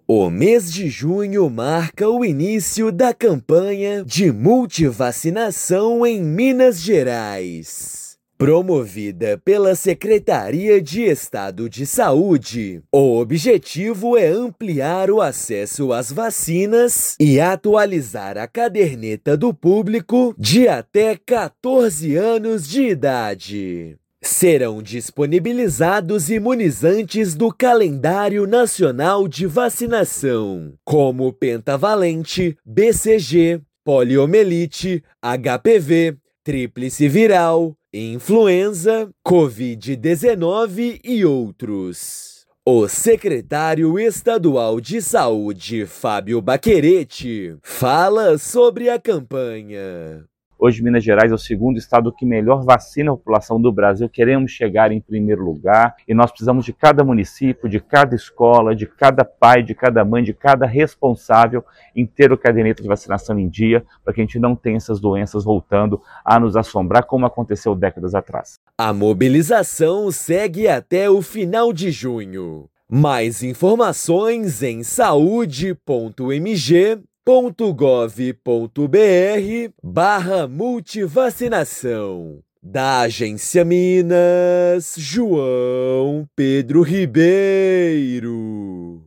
O mês de junho marca o início da campanha de multivacinação em Minas Gerais. Promovida pela Secretaria de Estado de Saúde, o objetivo é ampliar o acesso às vacinas e atualizar a caderneta do público de até 14 anos de idade. Serão disponibilizados imunizantes do Calendário Nacional de Vacinação, como pentavalente, BCG, poliomielite, HPV, tríplice viral, influenza, Covid-19 e outros. O secretário estadual de Saúde, Fábio Baquerete, fala sobre a campanha. Hoje, Minas Gerais é o segundo estado que melhor vacina a população do Brasil. Queremos chegar em primeiro lugar e nós precisamos de cada município, de cada escola, de cada pai, de cada mãe, de cada responsável em ter o caderneta de vacinação em dia, para que a gente não tenha essas doenças voltando a nos assombrar, como aconteceu décadas atrás. A mobilização segue até o final de junho. Mais informações em saúde.mg.gov.br/multivacinação. Da Agência Minas, João Pedro Ribeiro.